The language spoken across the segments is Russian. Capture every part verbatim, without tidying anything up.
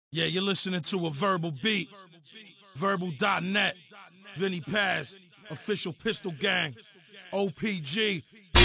Yeah, you're listening to a verbal beat. Verbal dot net. Vinny Paz. Official Pistol Gang. O P G.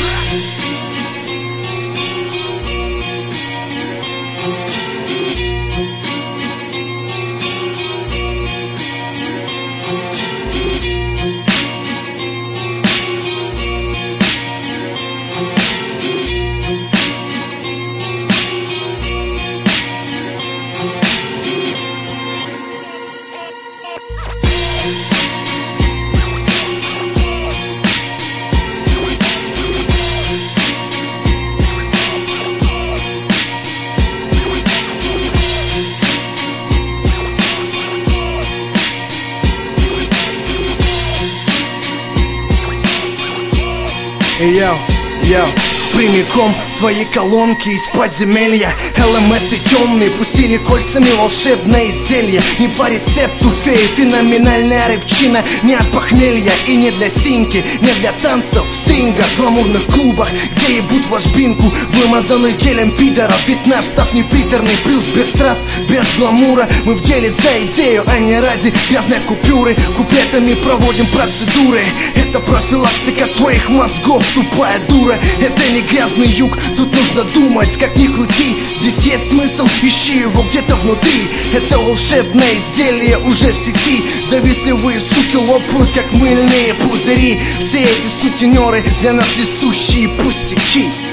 Йоу, йоу, прямиком в твои колонки из подземелья. эл эм эс и темные пустили кольцами волшебное изделие. Не по рецепту феи, феноменальная рыбчина. Не от похмелья и не для синьки, не для танцев в стрингах, в гламурных клубах, где ебут ложбинку, вымазанную гелем пидоров. Ведь наш став неприторный, плюс без страз, без гламура. Мы в деле за идею, а не ради грязной купюры. Куплетами проводим процедуры. Это профилактика твоих мозгов, тупая дура. Это не грязный юг, тут нужно думать, как ни крути. Здесь есть смысл, ищи его где-то внутри. Это волшебное изделие уже в сети. Завистливые суки лопают, как мыльные пузыри. Все эти сутенеры для нас несущие пустяки.